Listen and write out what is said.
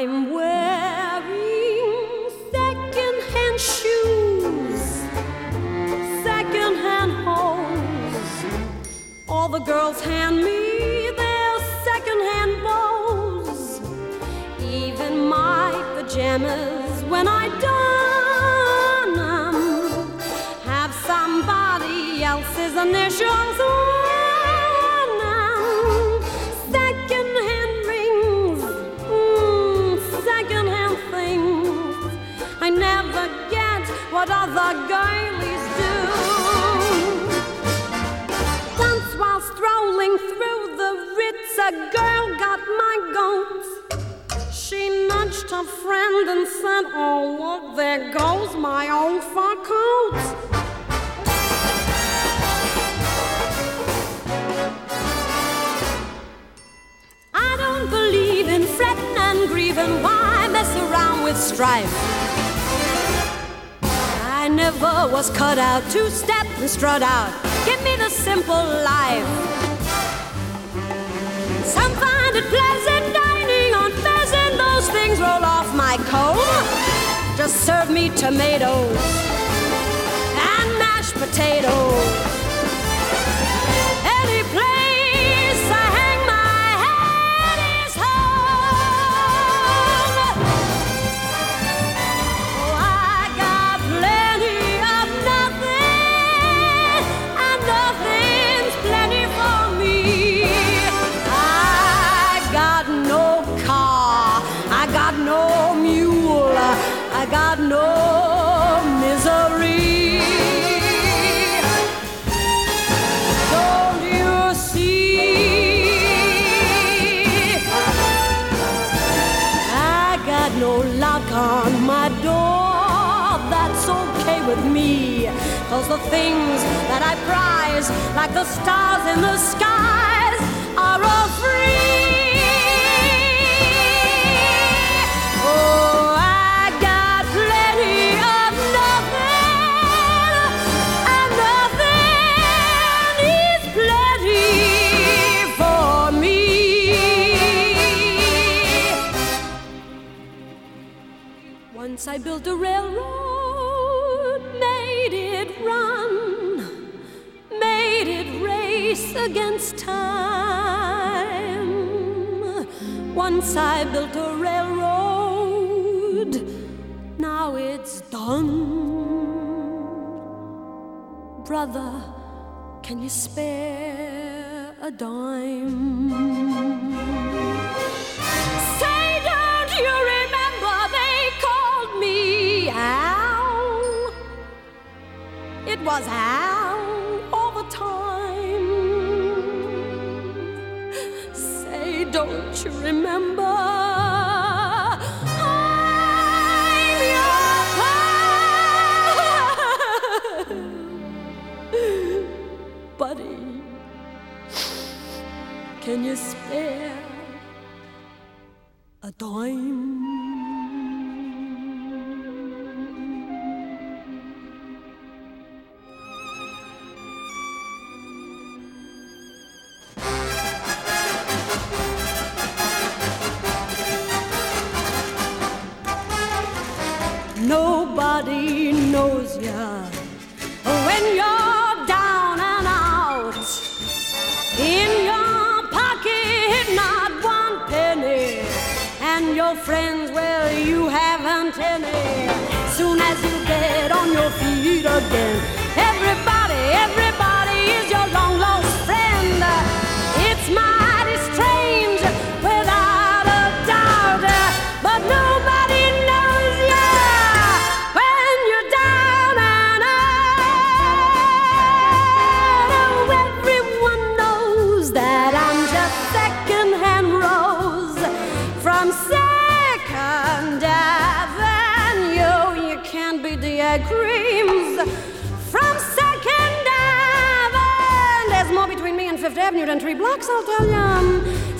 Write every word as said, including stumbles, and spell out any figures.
I'm wearing second-hand shoes, second-hand hose. All the girls hand me their second-hand bows. Even my pajamas, when I don 'em, have somebody else's initials on 'em. Second-hand rings, mm, second-hand things. I never get what other girlies do. Once while strolling through the Ritz, a girl got my goat. She nudged her friend and said, "Oh, look, there goes my old fur coat." I don't believe in fretting and grieving. Why mess around with strife? I never was cut out to step and strut out. Give me the simple life. Some find it pleasant dining on pheasant. Those things roll off my coat. Just serve me tomatoes and mashed potatoes. Any place I hang my head is home. Oh, I got plenty of nothing, and nothing's plenty for me. I got no car, I got no mule, I got no misery. Don't you see? I got no lock on my door. That's okay with me, 'cause the things that I prize, like the stars in the skies, are all free. Oh, I got plenty of nothing, and nothing is plenty for me. Once I built a railroad, made it run, made it race against time. Once I built a railroad, now it's done. Brother, can you spare a dime? Say, don't you remember they called me Al? It was Al all the time. Say, don't you remember? I'm your pal. Buddy, can you spare a dime? Nobody knows ya when you're down and out. In your pocket, not one penny, and your friends, well, you haven't any. Soon as you get on your feet again, everybody, everybody is your long lost friend. It's mighty strange, without a doubt, but nobody knows ya when you're down and out. Oh, everyone knows that I'm just second-hand Rose from Second Avenue. You can't be Dear Creams from Second Avenue. There's more between me and Fifth Avenue than three blocks, I'll tell ya.